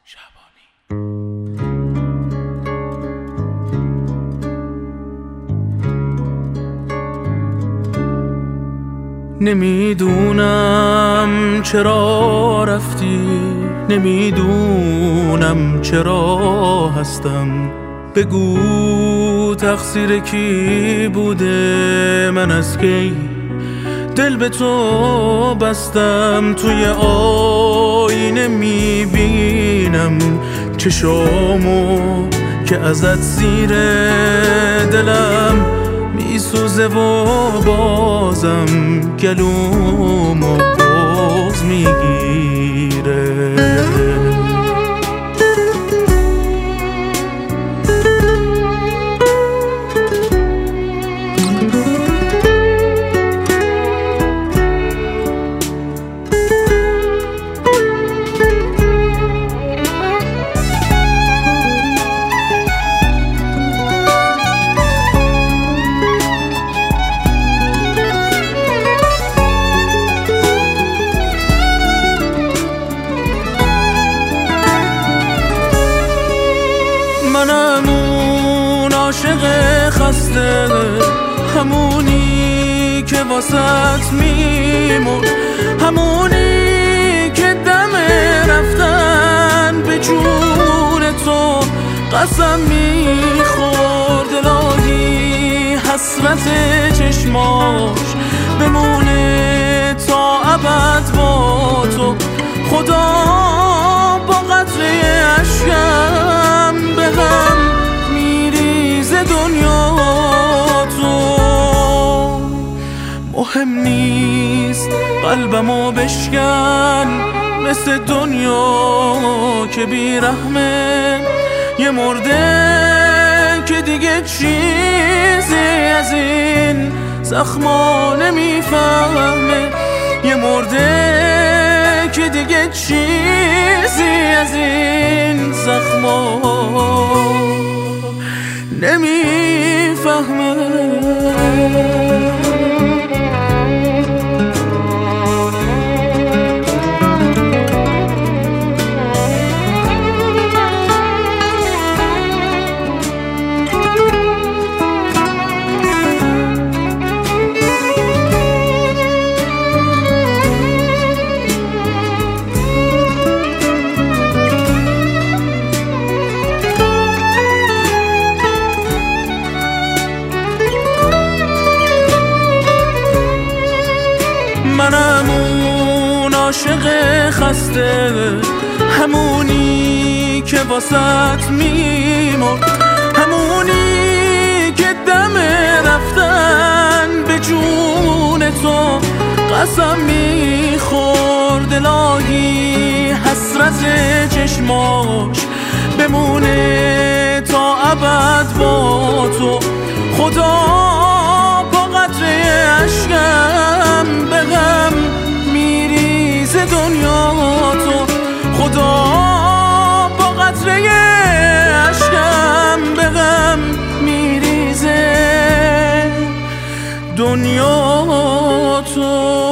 نمیدونم چرا رفتی، نمیدونم چرا هستم. بگو تقصیر کی بوده، من از کی دل به تو بستم. توی آینه میبینم چشامو که ازت زیر دلم میسوزه و بازم گلومو باز میگیره. منم اون عاشق خسته، همونی که واسط میمون، همونی که دم رفتن به جون تو قسم میخورد. الهی حسرت چشماش بمونه تا ابد با تو. خدا با قطره اشکم به هم میریزه دنیا تو. مهم نیست قلبمو بشکن مثل دنیا که بیرحمه. یه مرده که دیگه چیزی از این زخما نمیفهمه. یه مرده که دیگه چیزی از این زخما نمیفهمه. منم اون عاشق خسته، همونی که واسط میمرد، همونی که دم رفتن به جون تو قسم میخورد. الهی حسرت چشماش بمونه تا ابد با تو. خدا با قطره اشکم به غم میریزه دنیا تو. خدا با قطره اشکم به غم میریزه دنیا تو.